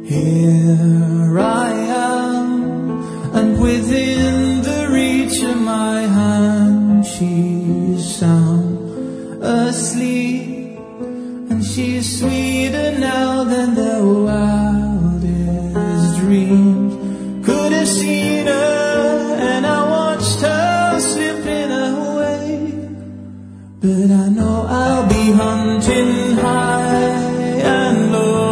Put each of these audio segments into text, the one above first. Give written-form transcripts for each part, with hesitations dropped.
Here I am, and within the reach of my hand, she's sound asleep, and she's sweeter now than the wildest dreams could have seen her. And I watched her slipping away, but I know I'll be hunting high and low.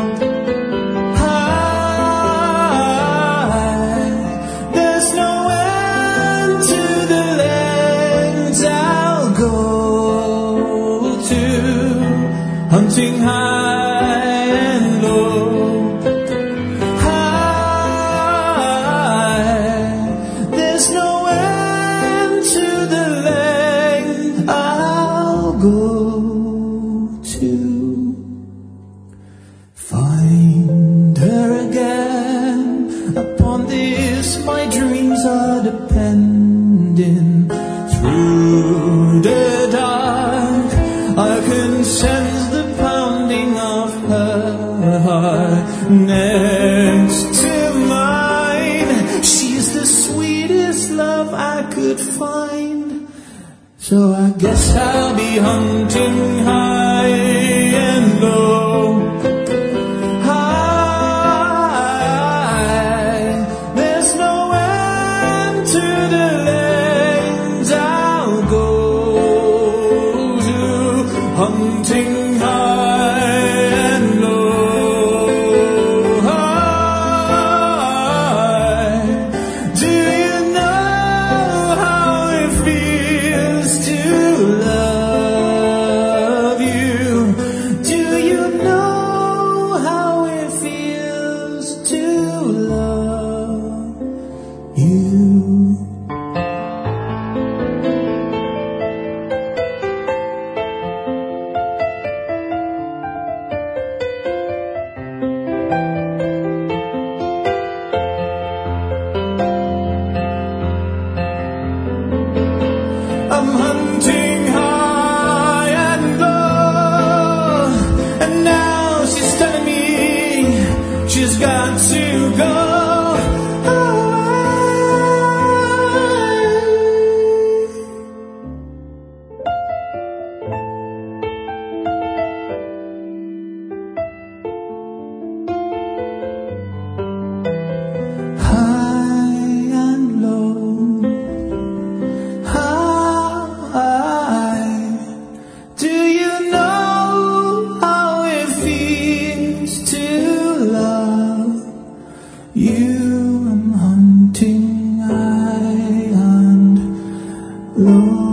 Hunting high and low, high. There's no end to the length I'll go to find her again. Upon this my dreams are depending. Through the dark I can sense the pounding of her heart next to mine. She's the sweetest love I could find. So I guess I'll be hunting high and low. High. There's no end to the lengths I'll go to. Hunting high and low, high. Do you know how it feels to love you? Do you know how it feels to love you? I'm hunting high and low, and now she's telling me she's got to go high and low. Do you know how it feels to love you? I'm hunting high and low.